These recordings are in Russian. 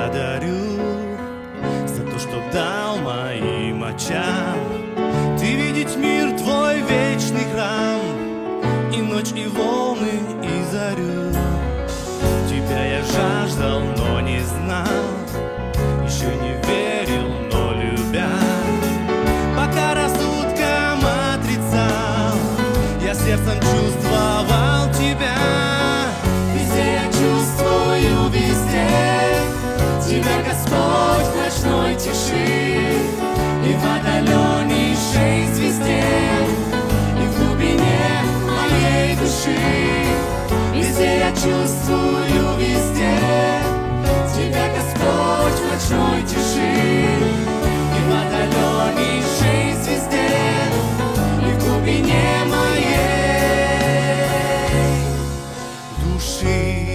благодарю за то, что дал моим очам ты видеть мир, твой вечный храм, и ночь, и волны, и зарю. Тебя я жаждал, но не знал, еще не верил, но любя. Пока рассудком отрицал, я сердцем чувствовал тебя. Везде я чувствую, везде тебя, Господь, в ночной тиши и в отдаленнейшей звезде, и в глубине моей души. Везде я чувствую, везде тебя, Господь, в ночной тиши и в отдаленнейшей звезде, и в глубине моей души.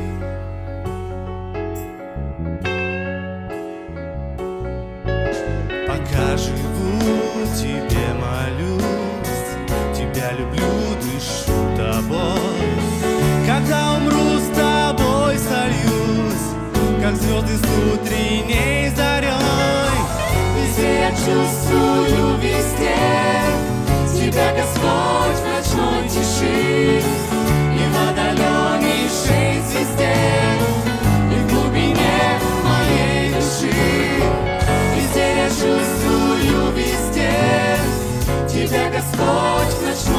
Пока живу, тебе молюсь, тебя люблю, дышу тобой. Когда умру, с тобой сольюсь, как звезды с утренней зарей. Везде я чувствую, везде тебя, Господь, в ночной тиши и в отдаленнейшей звезде, и в глубине моей души. Везде я чувствую, везде тебя, Господь, в ночной